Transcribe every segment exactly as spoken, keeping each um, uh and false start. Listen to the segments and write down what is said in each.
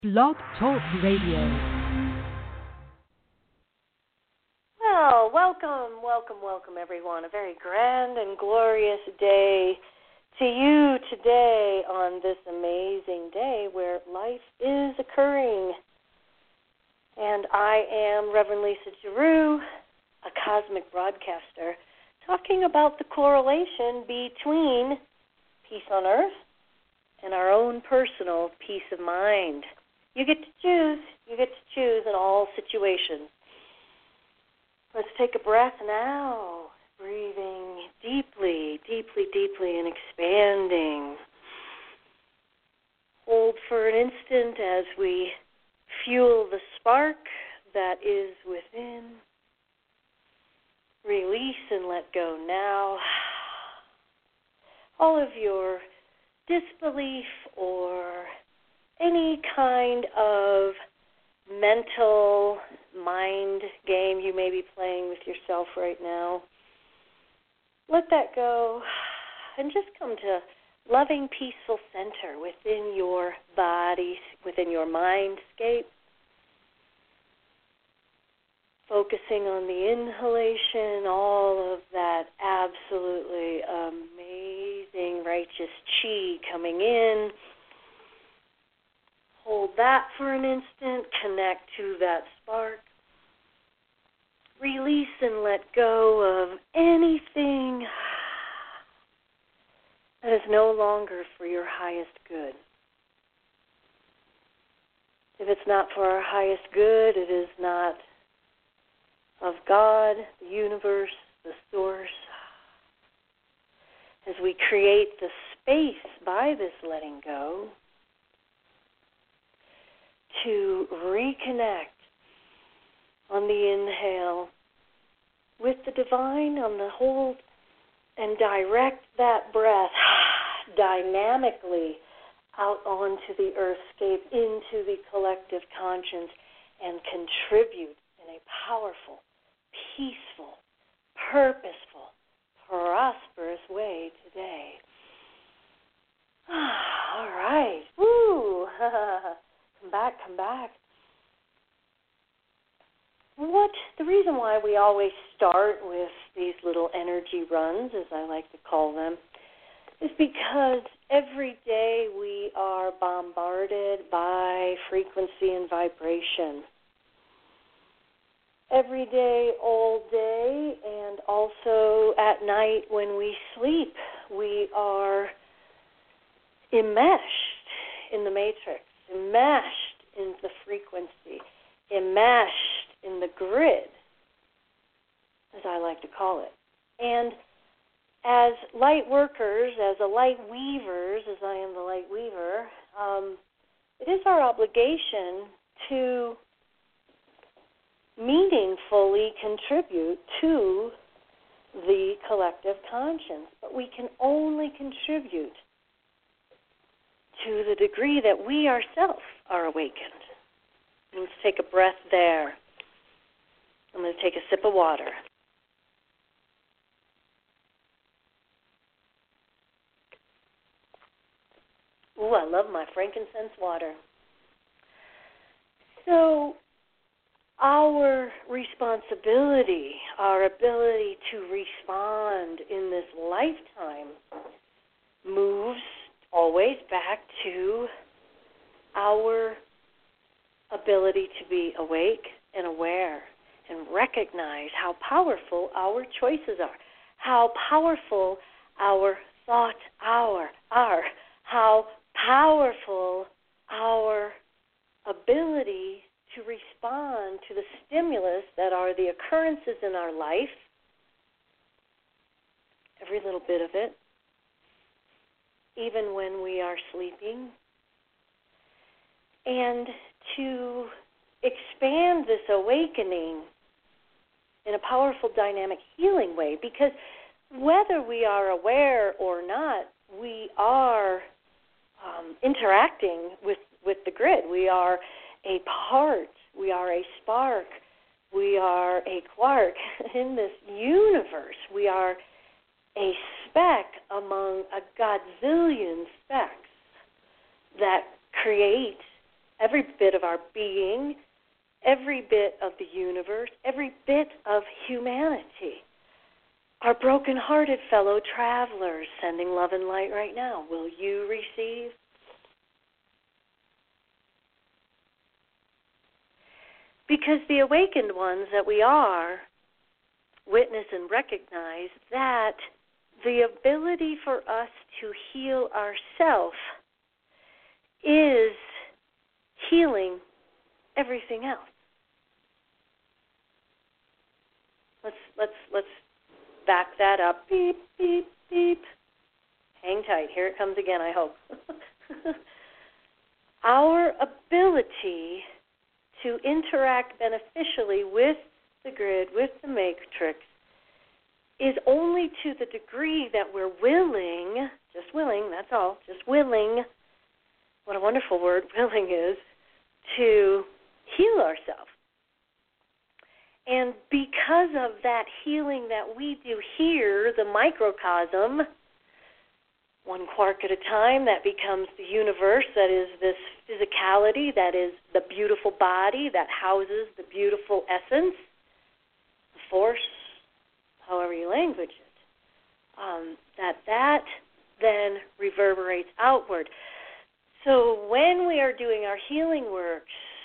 Blog Talk Radio. Well, welcome, welcome, welcome, everyone. A very grand and glorious day to you today on this amazing day where life is occurring. And I am Reverend Lisa Giroux, a cosmic broadcaster, talking about the correlation between peace on earth and our own personal peace of mind. You get to choose. You get to choose in all situations. Let's take a breath now, breathing deeply, deeply, deeply, and expanding. Hold for an instant as we fuel the spark that is within. Release and let go now. All of your disbelief or any kind of mental mind game you may be playing with yourself right now, let that go and just come to loving, peaceful center within your body, within your mindscape. Focusing on the inhalation, all of that absolutely amazing righteous chi coming in. Hold that for an instant. Connect to that spark. Release and let go of anything that is no longer for your highest good. If it's not for our highest good, it is not of God, the universe, the source. As we create the space by this letting go to reconnect on the inhale with the divine on the hold and direct that breath dynamically out onto the earthscape, into the collective conscience, and contribute in a powerful, peaceful, purposeful, prosperous way today. All right. Woo! Come back, come back. What the reason why we always start with these little energy runs, as I like to call them, is because every day we are bombarded by frequency and vibration. Every day, all day, and also at night when we sleep, we are enmeshed in the matrix, enmeshed in the frequency, enmeshed in the grid, as I like to call it. And as light workers, as a light weavers, as I am the light weaver, um, it is our obligation to meaningfully contribute to the collective conscience. But we can only contribute to the degree that we ourselves are awakened. Let's take a breath there. I'm going to take a sip of water. Ooh, I love my frankincense water. So our responsibility, our ability to respond in this lifetime moves always back to our ability to be awake and aware and recognize how powerful our choices are, how powerful our thoughts are, are how powerful our ability to respond to the stimulus that are the occurrences in our life, every little bit of it, even when we are sleeping, and to expand this awakening in a powerful, dynamic, healing way, because whether we are aware or not, we are um, interacting with, with the grid. We are a part, we are a spark, we are a quark in this universe. We are a speck among a godzillion specks that create every bit of our being, every bit of the universe, every bit of humanity. Our broken-hearted fellow travelers sending love and light right now. Will you receive? Because the awakened ones that we are witness and recognize that the ability for us to heal ourselves is healing everything else. Let's let's let's back that up. Beep, beep, beep. Hang tight. Here it comes again, I hope. Our ability to interact beneficially with the grid, with the matrix, is only to the degree that we're willing, just willing, that's all, just willing, what a wonderful word willing is, to heal ourselves. And because of that healing that we do here, the microcosm, one quark at a time, that becomes the universe, that is this physicality, that is the beautiful body that houses the beautiful essence, the force, however you language it, um, that that then reverberates outward. So when we are doing our healing work,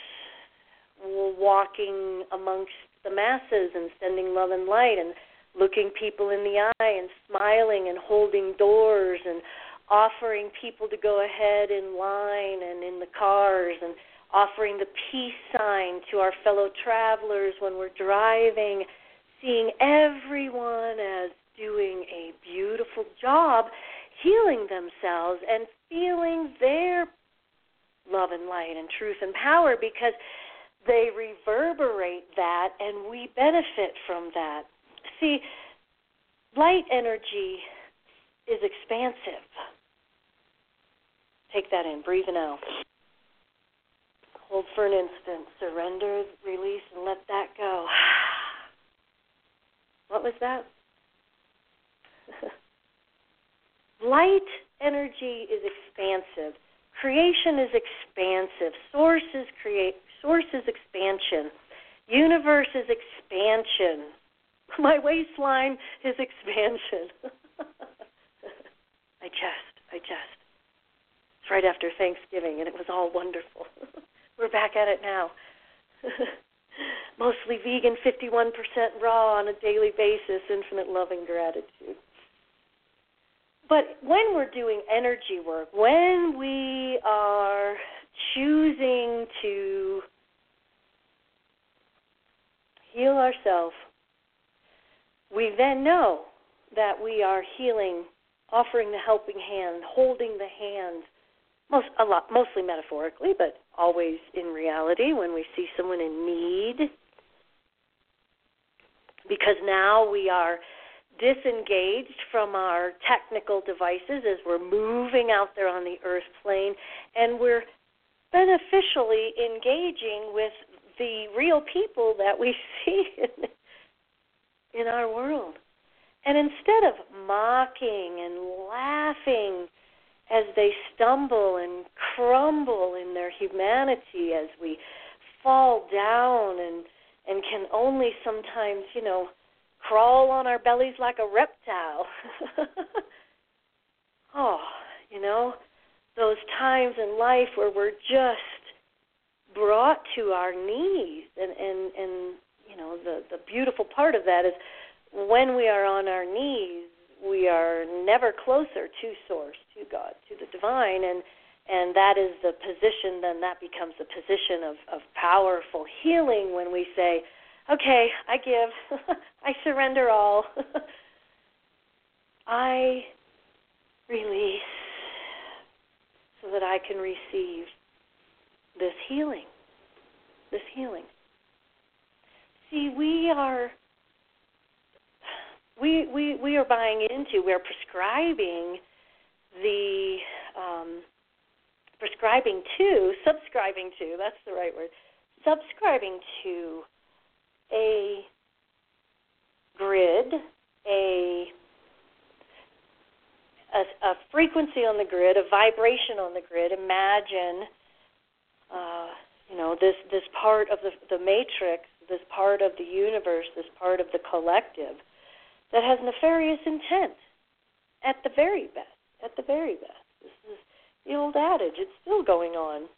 walking amongst the masses and sending love and light and looking people in the eye and smiling and holding doors and offering people to go ahead in line and in the cars and offering the peace sign to our fellow travelers when we're driving, seeing everyone as doing a beautiful job, healing themselves and feeling their love and light and truth and power, because they reverberate that and we benefit from that. See, light energy is expansive. Take that in, breathing out. Hold for an instant, surrender, release, and let that go. What was that? Light energy is expansive. Creation is expansive. Source is create. Source is expansion. Universe is expansion. My waistline is expansion. I just, I just. It's right after Thanksgiving, and it was all wonderful. We're back at it now. Mostly vegan, fifty-one percent raw on a daily basis, infinite love and gratitude. But when we're doing energy work, when we are choosing to heal ourselves, we then know that we are healing, offering the helping hand, holding the hand, most a lot, mostly metaphorically, but always in reality when we see someone in need. Because now we are disengaged from our technical devices as we're moving out there on the earth plane, and we're beneficially engaging with the real people that we see in, in our world. And instead of mocking and laughing as they stumble and crumble in their humanity, as we fall down and, and can only sometimes, you know, crawl on our bellies like a reptile. Oh, you know, those times in life where we're just brought to our knees. And, and, and you know, the, the beautiful part of that is when we are on our knees, we are never closer to Source, to God, to the divine, and and that is the position, then that becomes the position of, of powerful healing when we say, okay, I give, I surrender all, I release so that I can receive this healing, this healing. See, we are We, we we are buying into, we're prescribing the, um, prescribing to, subscribing to, that's the right word, subscribing to a grid, a, a, a frequency on the grid, a vibration on the grid. Imagine uh, you know, this, this part of the, the matrix, this part of the universe, this part of the collective that has nefarious intent at the very best, at the very best. This is the old adage. It's still going on.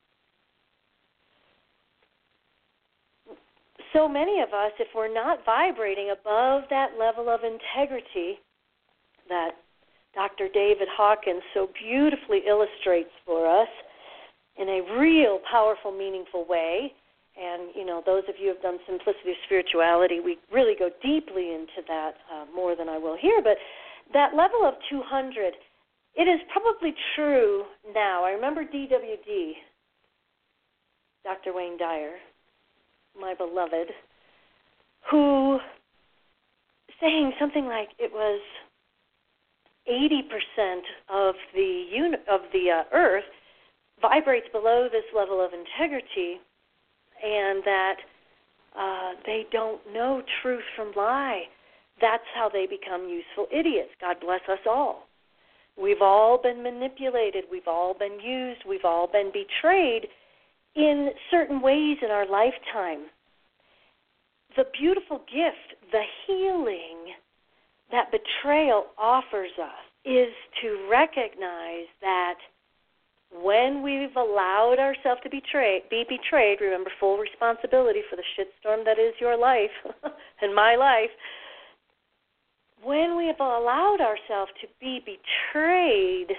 So many of us, if we're not vibrating above that level of integrity that Doctor David Hawkins so beautifully illustrates for us in a real powerful, meaningful way, and, you know, those of you who have done Simplicity of Spirituality, we really go deeply into that uh, more than I will here, but that level of two hundred, it is probably true now. I remember D W D, Doctor Wayne Dyer, my beloved, who saying something like it was eighty percent of the uni- of the uh, Earth vibrates below this level of integrity, and that uh, they don't know truth from lie. That's how they become useful idiots. God bless us all. We've all been manipulated. We've all been used. We've all been betrayed in certain ways in our lifetime. The beautiful gift, the healing that betrayal offers us is to recognize that when we've allowed ourselves to betray, be betrayed, remember, full responsibility for the shitstorm that is your life and my life, when we have allowed ourselves to be betrayed,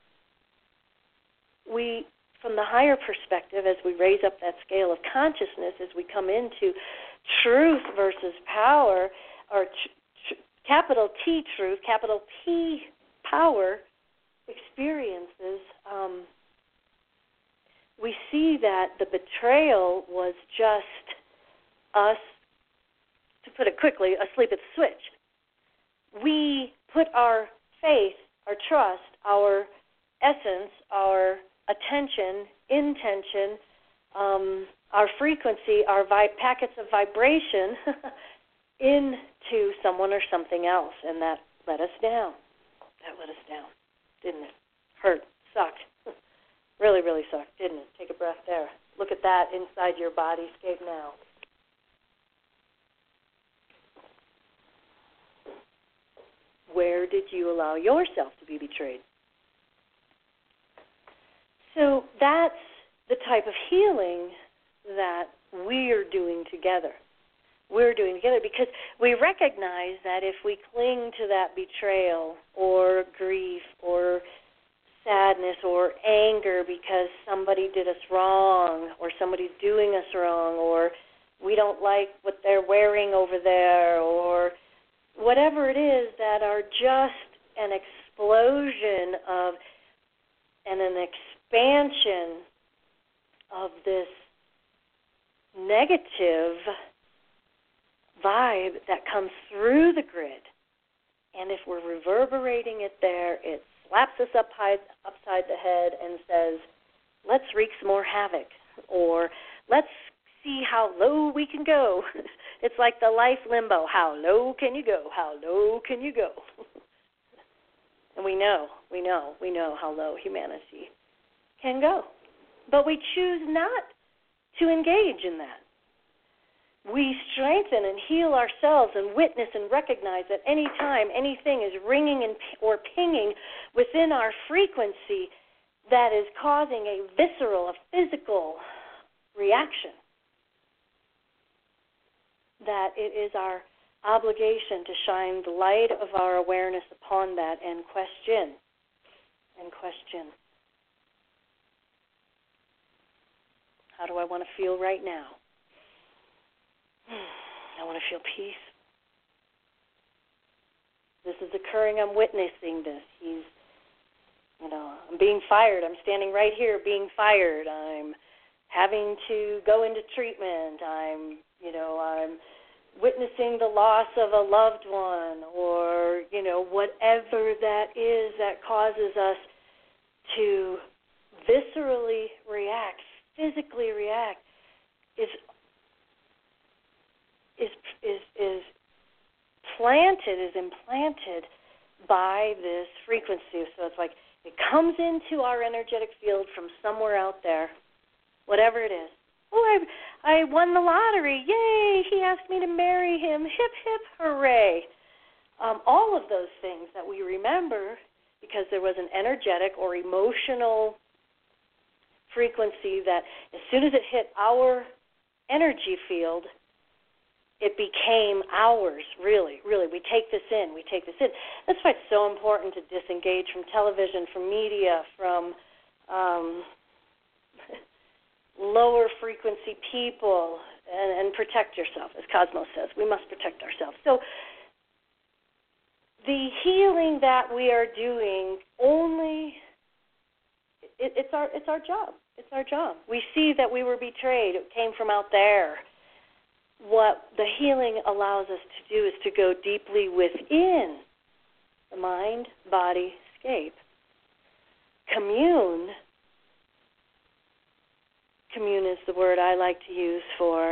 we, from the higher perspective, as we raise up that scale of consciousness, as we come into truth versus power, or tr- tr- capital T truth, capital P power experiences, um, we see that the betrayal was just us, to put it quickly, asleep at the switch. We put our faith, our trust, our essence, our attention, intention, um, our frequency, our vi- packets of vibration into someone or something else, and that let us down. That let us down, didn't it? Hurt, sucked. Really, really sucked, didn't it? Take a breath there. Look at that inside your bodyscape now. Where did you allow yourself to be betrayed? So that's the type of healing that we're doing together. We're doing together because we recognize that if we cling to that betrayal or grief or sadness or anger because somebody did us wrong or somebody's doing us wrong or we don't like what they're wearing over there or whatever it is that are just an explosion of and an expansion of this negative vibe that comes through the grid. And if we're reverberating it there, it slaps us up high, upside the head and says, let's wreak some more havoc, or let's see how low we can go. It's like the life limbo. How low can you go? How low can you go? And we know, we know, we know how low humanity can go. But we choose not to engage in that. We strengthen and heal ourselves and witness and recognize that any time anything is ringing and or pinging within our frequency that is causing a visceral, a physical reaction, that it is our obligation to shine the light of our awareness upon that and question, and question. How do I want to feel right now? I want to feel peace. This is occurring. I'm witnessing this. He's, you know, I'm being fired. I'm standing right here being fired. I'm having to go into treatment. I'm, you know, I'm witnessing the loss of a loved one or, you know, whatever that is that causes us to viscerally react, physically react, is is is is planted, is implanted by this frequency. So it's like it comes into our energetic field from somewhere out there, whatever it is. Oh, I I won the lottery. Yay, he asked me to marry him. Hip, hip, hooray. Um, all of those things that we remember because there was an energetic or emotional frequency that as soon as it hit our energy field, it became ours, really, really. We take this in, we take this in. That's why it's so important to disengage from television, from media, from um, lower frequency people, and, and protect yourself, as Cosmos says. We must protect ourselves. So the healing that we are doing only, it, it's our it's our job. It's our job. We see that we were betrayed. It came from out there. What the healing allows us to do is to go deeply within the mind, body, scape. Commune. Commune is the word I like to use for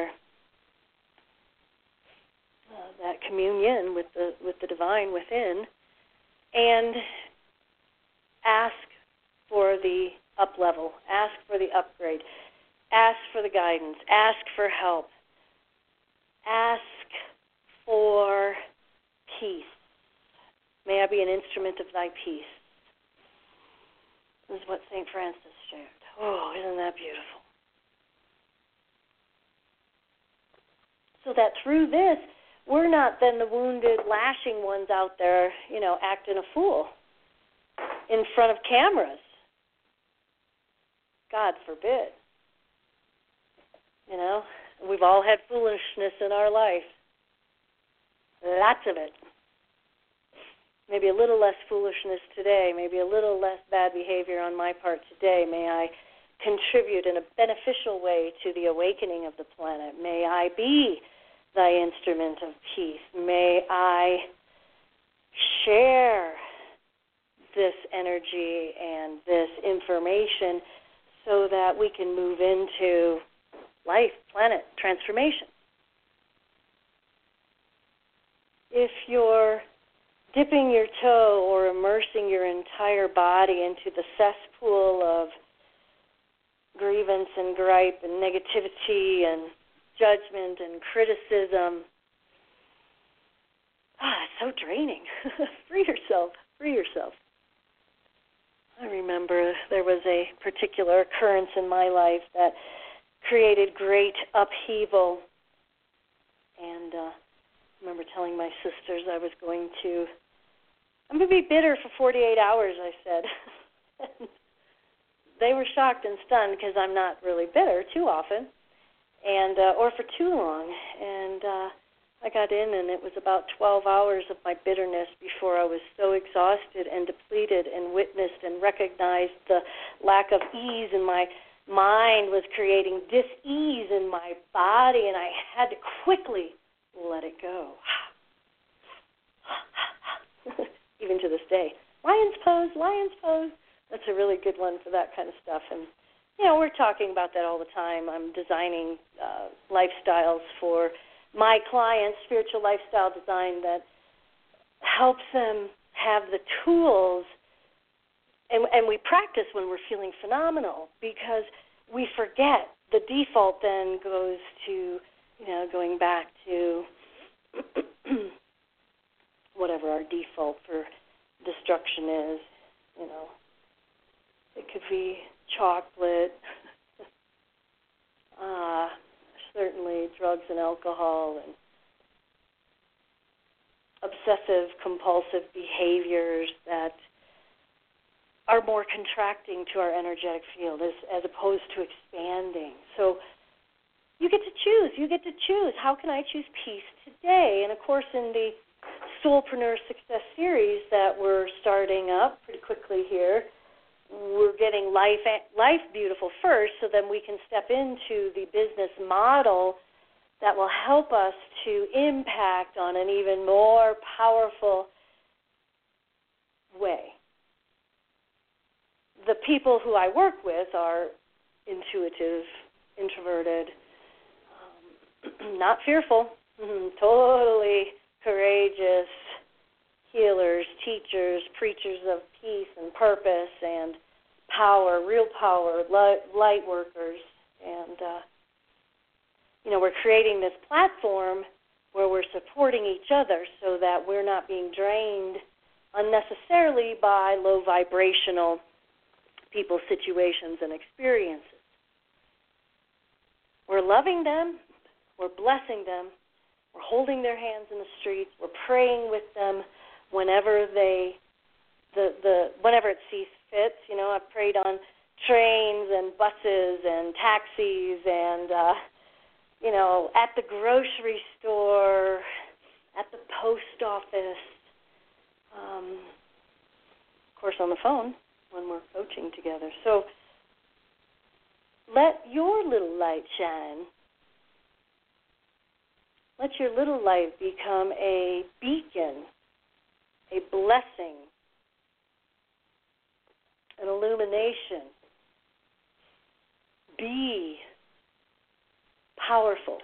uh, that communion with the with the divine within, and ask for the up level, ask for the upgrade, ask for the guidance, ask for help, ask for peace. May I be an instrument of thy peace. This is what Saint Francis shared. Oh, isn't that beautiful? So that through this, we're not then the wounded, lashing ones out there, you know, acting a fool in front of cameras. God forbid. You know, we've all had foolishness in our life. Lots of it. Maybe a little less foolishness today, maybe a little less bad behavior on my part today. May I contribute in a beneficial way to the awakening of the planet. May I be thy instrument of peace. May I share this energy and this information so that we can move into life, planet, transformation. If you're dipping your toe or immersing your entire body into the cesspool of grievance and gripe and negativity and judgment and criticism, ah, it's so draining. Free yourself. Free yourself. I remember there was a particular occurrence in my life that created great upheaval. And uh, I remember telling my sisters I was going to, I'm going to be bitter for forty-eight hours, I said. And they were shocked and stunned because I'm not really bitter too often, and uh, or for too long. And uh, I got in, and it was about twelve hours of my bitterness before I was so exhausted and depleted and witnessed and recognized the lack of ease in my mind was creating dis-ease in my body, and I had to quickly let it go. Even to this day. Lion's pose, lion's pose. That's a really good one for that kind of stuff. And, you know, we're talking about that all the time. I'm designing uh, lifestyles for my clients, spiritual lifestyle design that helps them have the tools. And, and we practice when we're feeling phenomenal because we forget. The default then goes to, you know, going back to whatever our default for destruction is, you know. It could be chocolate, uh, certainly drugs and alcohol, and obsessive compulsive behaviors that are more contracting to our energetic field as, as opposed to expanding. So you get to choose. You get to choose. How can I choose peace today? And, of course, in the Soulpreneur Success Series that we're starting up pretty quickly here, we're getting life life beautiful first, so then we can step into the business model that will help us to impact on an even more powerful way. The people who I work with are intuitive, introverted, um, not fearful, totally courageous healers, teachers, preachers of peace and purpose and power, real power, light, light workers, And, uh, you know, we're creating this platform where we're supporting each other so that we're not being drained unnecessarily by low vibrational people, situations, and experiences. We're loving them, we're blessing them, we're holding their hands in the streets, we're praying with them whenever they, the, the whenever it sees fit. You know, I've prayed on trains and buses and taxis and, uh, you know, at the grocery store, at the post office, um, of course on the phone when we're coaching together. So let your little light shine. Let your little light become a beacon, a blessing, an illumination. Be powerful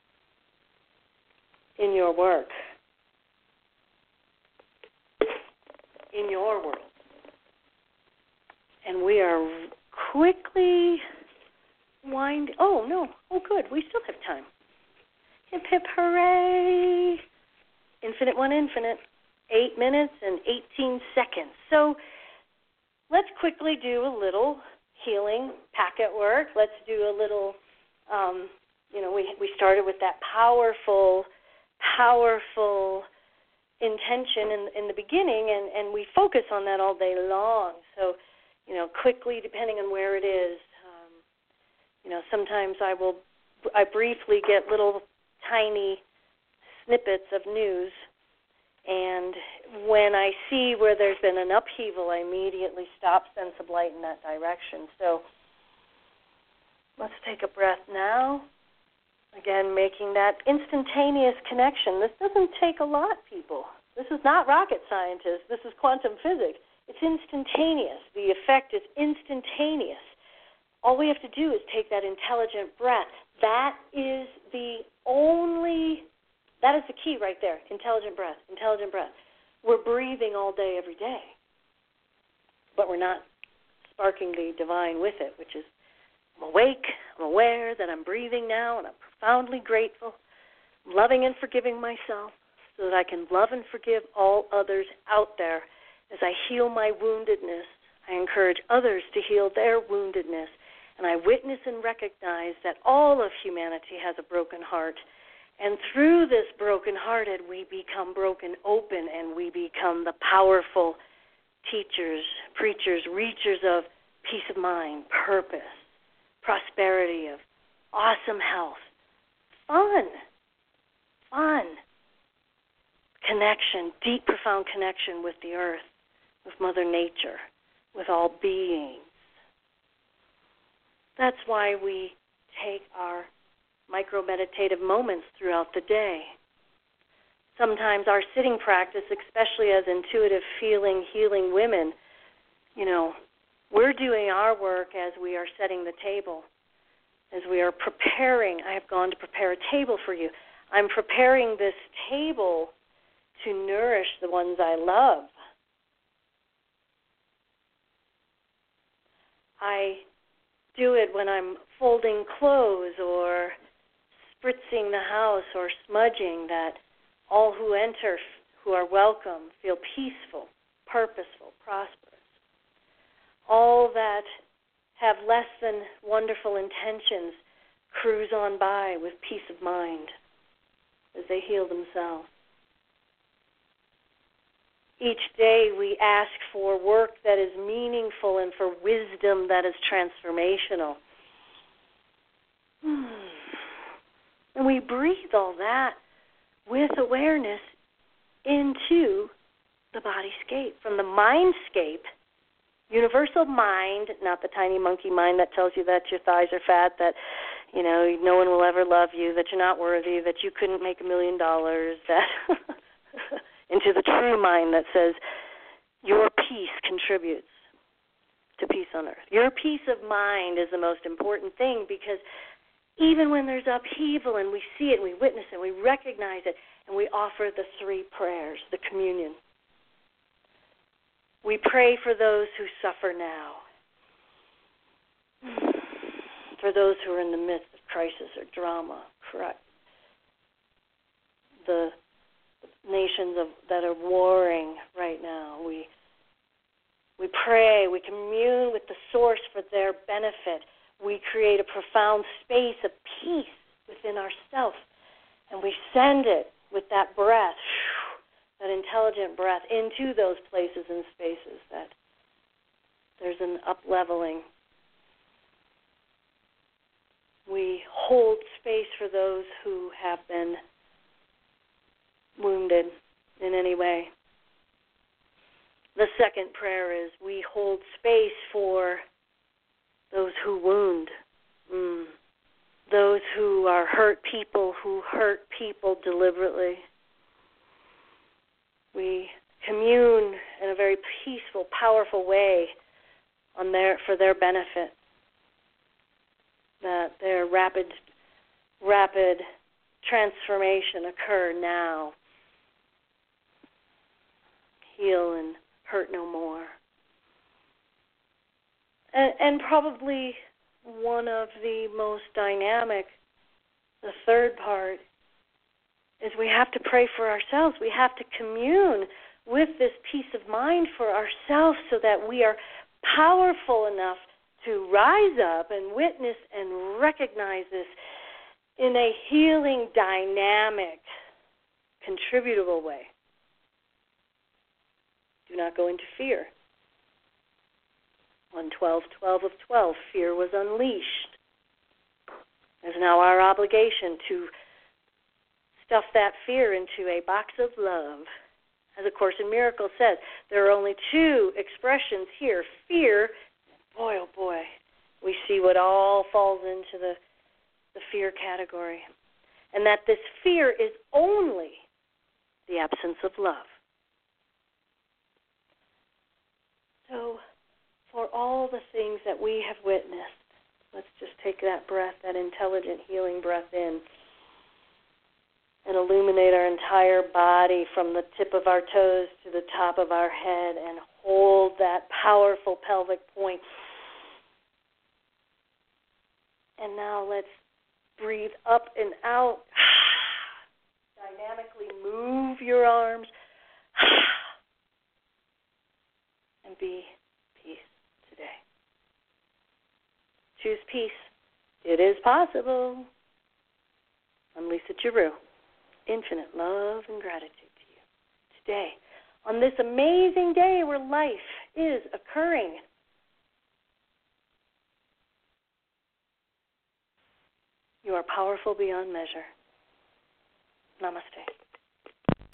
in your work, in your world. And we are quickly winding. Oh, no. Oh, good. We still have time. Hip, hip, hooray. Infinite one, infinite. Eight minutes and eighteen seconds. So let's quickly do a little healing packet work. Let's do a little, um, you know, we we started with that powerful, powerful intention in, in the beginning, and, and we focus on that all day long. So, you know, quickly, depending on where it is, um, you know, sometimes I will, I briefly get little tiny snippets of news, and when I see where there's been an upheaval, I immediately stop, sense of light in that direction. So let's take a breath now. Again, making that instantaneous connection. This doesn't take a lot, people. This is not rocket scientists. This is quantum physics. It's instantaneous. The effect is instantaneous. All we have to do is take that intelligent breath. That is the only, that is the key right there, intelligent breath, intelligent breath. We're breathing all day, every day, but we're not sparking the divine with it, which is I'm awake, I'm aware that I'm breathing now, and I'm profoundly grateful. I'm loving and forgiving myself so that I can love and forgive all others out there. As I heal my woundedness, I encourage others to heal their woundedness, and I witness and recognize that all of humanity has a broken heart. And through this broken-hearted, we become broken open, and we become the powerful teachers, preachers, reachers of peace of mind, purpose, prosperity, of awesome health, fun, fun, connection, deep, profound connection with the earth, with Mother Nature, with all beings. That's why we take our micro-meditative moments throughout the day. Sometimes our sitting practice, especially as intuitive, feeling, healing women, you know, we're doing our work as we are setting the table, as we are preparing. I have gone to prepare a table for you. I'm preparing this table to nourish the ones I love. I do it when I'm folding clothes or spritzing the house or smudging, that all who enter, who are welcome, feel peaceful, purposeful, prosperous. All that have less than wonderful intentions cruise on by with peace of mind as they heal themselves. Each day we ask for work that is meaningful and for wisdom that is transformational. And we breathe all that with awareness into the bodyscape, from the mindscape, universal mind, not the tiny monkey mind that tells you that your thighs are fat, that, you know, no one will ever love you, that you're not worthy, that you couldn't make a million dollars, that into the true mind that says your peace contributes to peace on earth. Your peace of mind is the most important thing, because even when there's upheaval and we see it, we witness it, we recognize it, and we offer the three prayers, the communion. We pray for those who suffer now. for those who are in the midst of crisis or drama, correct? The nations of, that are warring right now, we we pray, we commune with the source for their benefit. We create a profound space of peace within ourselves, and we send it with that breath, that intelligent breath, into those places and spaces that there's an up-leveling. We hold space for those who have been wounded in any way. The second prayer is we hold space for those who wound, mm. those who are hurt people, who hurt people deliberately. We commune in a very peaceful, powerful way on their for their benefit, that their rapid, rapid transformation occur now. Heal and hurt no more. And, and probably one of the most dynamic, the third part, is we have to pray for ourselves. We have to commune with this peace of mind for ourselves so that we are powerful enough to rise up and witness and recognize this in a healing, dynamic, contributable way. Do not go into fear. On twelve twelve of twelve, fear was unleashed. It is now our obligation to stuff that fear into a box of love. As A Course in Miracles says, there are only two expressions here, fear, boy, oh boy, we see what all falls into the, the fear category. And that this fear is only the absence of love. So, for all the things that we have witnessed, let's just take that breath, that intelligent healing breath in, and illuminate our entire body from the tip of our toes to the top of our head and hold that powerful pelvic point. And now let's breathe up and out. Dynamically move your arms. And be peace today. Choose peace. It is possible. I'm Lisa Giroux. Infinite love and gratitude to you today on this amazing day where life is occurring. You are powerful beyond measure. Namaste.